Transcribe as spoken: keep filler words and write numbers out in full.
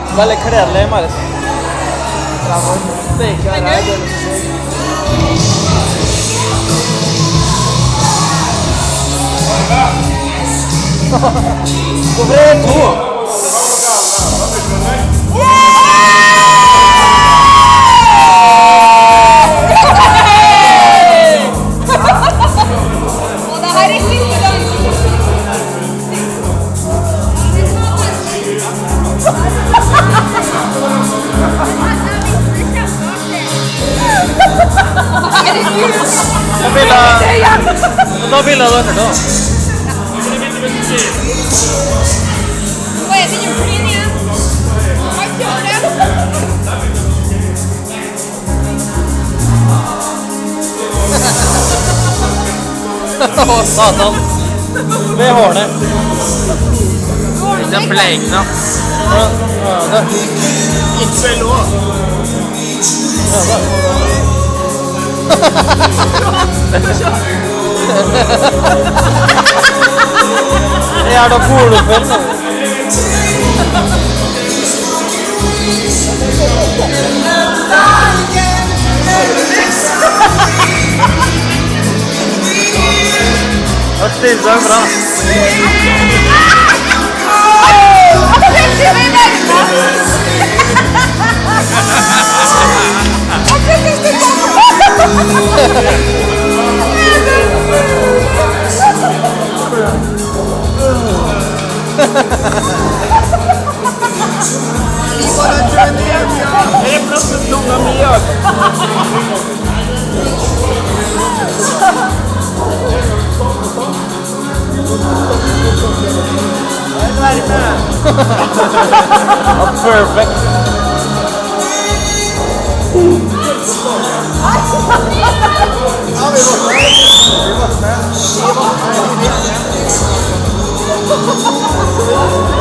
Veldig kledelig, Maris. Steker her, det er hvorfor er det to? Ta bilder av dere da. Hva er det du klin igjen? Hva gjør det? Åh, satan. Ved hårene. Det er pleikene. Ja, ja, det. Ikke vel også. Ja, det. Jeg er da pornofilm. Det stilte seg bra. Det är plötsligt långa mjög. Perfect. Ja, vi måste. Vi måste. Vi måste.